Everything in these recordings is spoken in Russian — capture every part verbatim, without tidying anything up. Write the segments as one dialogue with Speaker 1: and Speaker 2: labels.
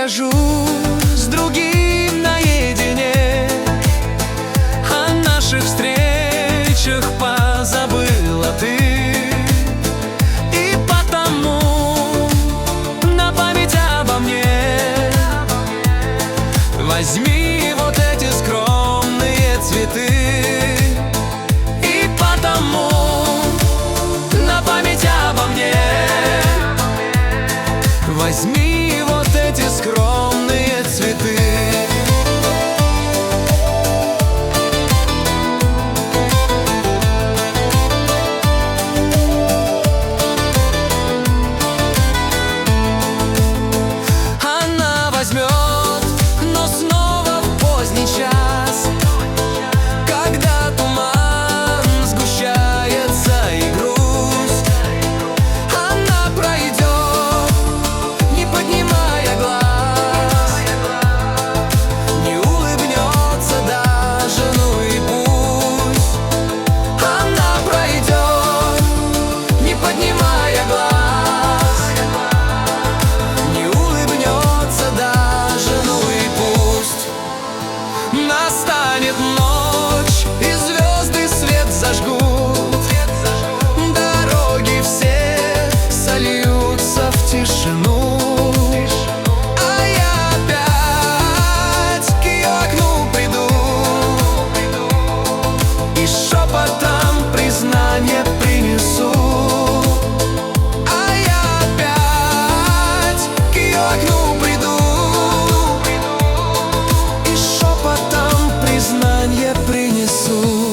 Speaker 1: скажу с другим наедине, о наших встречах позабыла ты. И потому на память обо мне возьми вот эти скромные цветы. И потому на память обо мне возьми вот эти скромные цветы. Она возьмет, но снова в поздний час, когда туман сгущается и грусть. Она пройдет, не поднимая глаз, не улыбнется даже, ну и пусть. Она пройдет, не поднимая глаз, не улыбнется даже, ну и пусть. Настанет ночь, и звезды свет зажгут, дороги все сольются в тишину. А я опять к ее окну приду и шепотом признание принесу. А я опять к ее окну приду и шепотом признание принесу.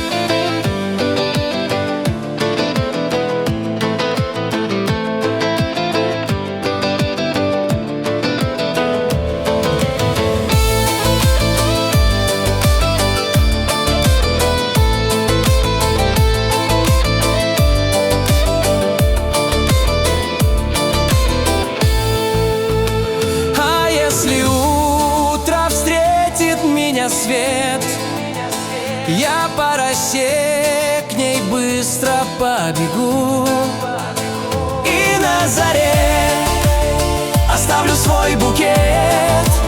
Speaker 1: А если утро встретит меня свет, я по росе к ней быстро побегу. И на заре оставлю свой букет